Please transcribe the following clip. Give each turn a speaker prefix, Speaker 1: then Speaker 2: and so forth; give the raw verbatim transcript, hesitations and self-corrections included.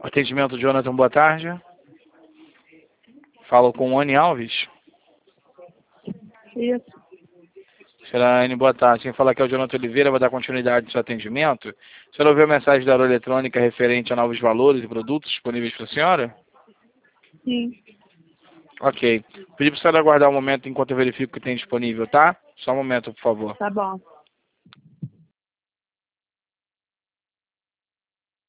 Speaker 1: Atendimento, Jonathan, boa tarde. Falo com o Anne Alves.
Speaker 2: Isso.
Speaker 1: Senhora Anne, boa tarde. Quem fala aqui é o Jonathan Oliveira, vai dar continuidade ao seu atendimento. A senhora ouviu a mensagem da eletrônica referente a novos valores e produtos disponíveis para a senhora?
Speaker 2: Sim.
Speaker 1: Ok. Pedi para a senhora aguardar um momento enquanto eu verifico o que tem disponível, tá? Só um momento, por favor.
Speaker 2: Tá bom.